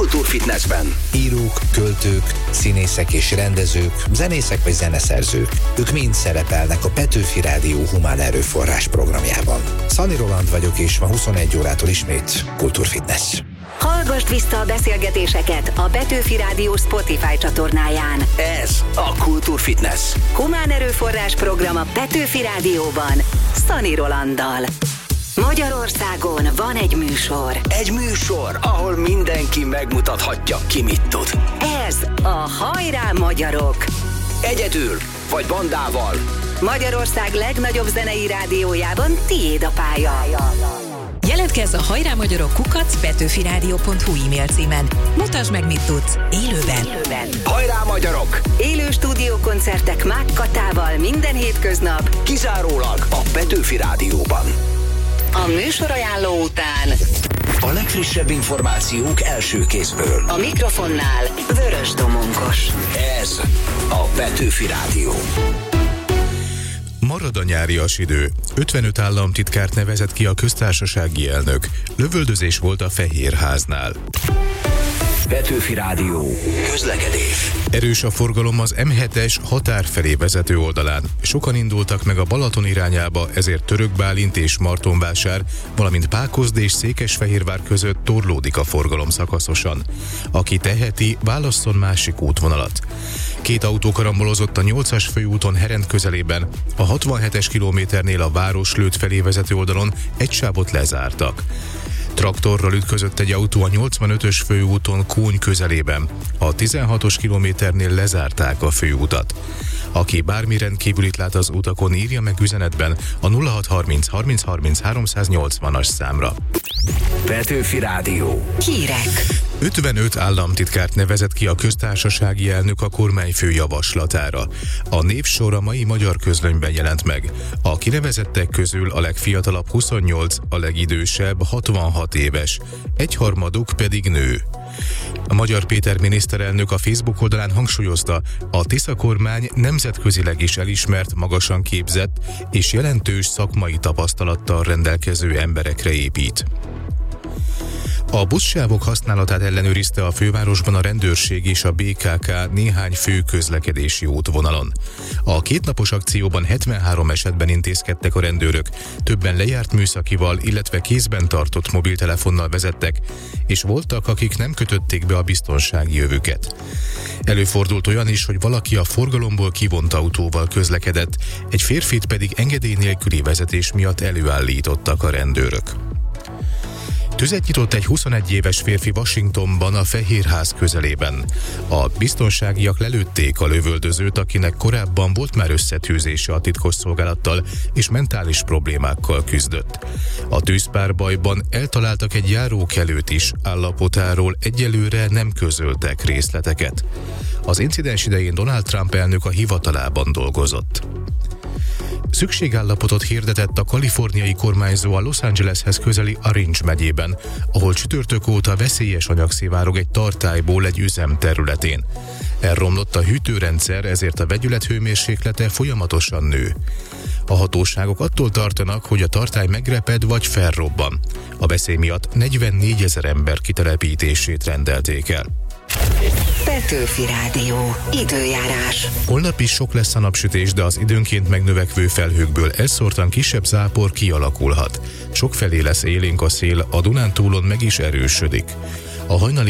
Kultúrfitnessben. Írók, költők, színészek és rendezők, zenészek vagy zeneszerzők. Ők mind szerepelnek a Petőfi Rádió humán erőforrás programjában. Szani Roland vagyok, és ma 21 órától ismét Kultúrfitness. Hallgasd vissza a beszélgetéseket a Petőfi Rádió Spotify csatornáján. Ez a Kultúrfitness. Humán erőforrás program a Petőfi Rádióban, Szani Rolanddal. Magyarországon van egy műsor. Egy műsor, ahol mindenki megmutathatja, ki mit tud. Ez a Hajrá Magyarok. Egyedül vagy bandával. Magyarország legnagyobb zenei rádiójában tiéd a pálya. Jelentkezz a Hajrá Magyarok @petőfirádió.hu e-mail címen. Mutasd meg, mit tudsz élőben. Hajrá Magyarok! Élő stúdiókoncertek Mák Katával minden hétköznap. Kizárólag a Petőfi Rádióban. A műsorajánló után A legfrissebb információk első kézből. a mikrofonnál Vörös Domonkos. Ez a Petőfi Rádió. Marad a nyárias idő. 55 államtitkárt nevezett ki a köztársasági elnök. Lövöldözés volt a Fehérháznál. Petőfi Rádió. Közlekedés. Erős a forgalom az M7-es határ felé vezető oldalán. Sokan indultak meg a Balaton irányába, ezért Törökbálint és Martonvásár, valamint Pákozd és Székesfehérvár között torlódik a forgalom szakaszosan. Aki teheti, válasszon másik útvonalat. 2 autó karambolozott a 8-as főúton Herend közelében, a 67-es kilométernél a Városlőd felé vezető oldalon egy sávot lezártak. Traktorral ütközött egy autó a 85-ös főúton Kóny közelében. A 16-os kilométernél lezárták a főutat. Aki bármi rendkívülit lát az utakon, írja meg üzenetben a 0630 30 30 380-as számra. Petőfi Rádió. Hírek. 55 államtitkárt nevezett ki a köztársasági elnök a kormányfő javaslatára. A névsor a mai Magyar Közlönyben jelent meg. A kinevezettek közül a legfiatalabb 28, a legidősebb 66 éves, egyharmaduk pedig nő. A Magyar Péter miniszterelnök a Facebook oldalán hangsúlyozta, a Tisza kormány nemzetközileg is elismert, magasan képzett és jelentős szakmai tapasztalattal rendelkező emberekre épít. A buszsávok használatát ellenőrizte a fővárosban a rendőrség és a BKK néhány fő közlekedési útvonalon. A 2 napos akcióban 73 esetben intézkedtek a rendőrök, többen lejárt műszakival, illetve kézben tartott mobiltelefonnal vezettek, és voltak, akik nem kötötték be a biztonsági övüket. Előfordult olyan is, hogy valaki a forgalomból kivont autóval közlekedett, egy férfit pedig engedély nélküli vezetés miatt előállítottak a rendőrök. Tüzet nyitott egy 21 éves férfi Washingtonban a Fehérház közelében. A biztonságiak lelőtték a lövöldözőt, akinek korábban volt már összetűzése a titkosszolgálattal és mentális problémákkal küzdött. A tűzpárbajban eltaláltak egy járókelőt is, állapotáról egyelőre nem közöltek részleteket. Az incidens idején Donald Trump elnök a hivatalában dolgozott. Szükségállapotot hirdetett a kaliforniai kormányzó a Los Angeleshez közeli Orange megyében, ahol csütörtök óta veszélyes anyag szivárog egy tartályból egy üzem területén. Elromlott a hűtőrendszer, ezért a vegyület hőmérséklete folyamatosan nő. A hatóságok attól tartanak, hogy a tartály megreped vagy felrobban. A veszély miatt 44 000 ember kitelepítését rendelték el. Petőfi Rádió. Időjárás. Holnap is sok lesz a napsütés, de az időnként megnövekvő felhőkből elszórtan kisebb zápor kialakulhat. Sokfelé lesz élénk a szél, a Dunántúlon meg is erősödik. A hajnali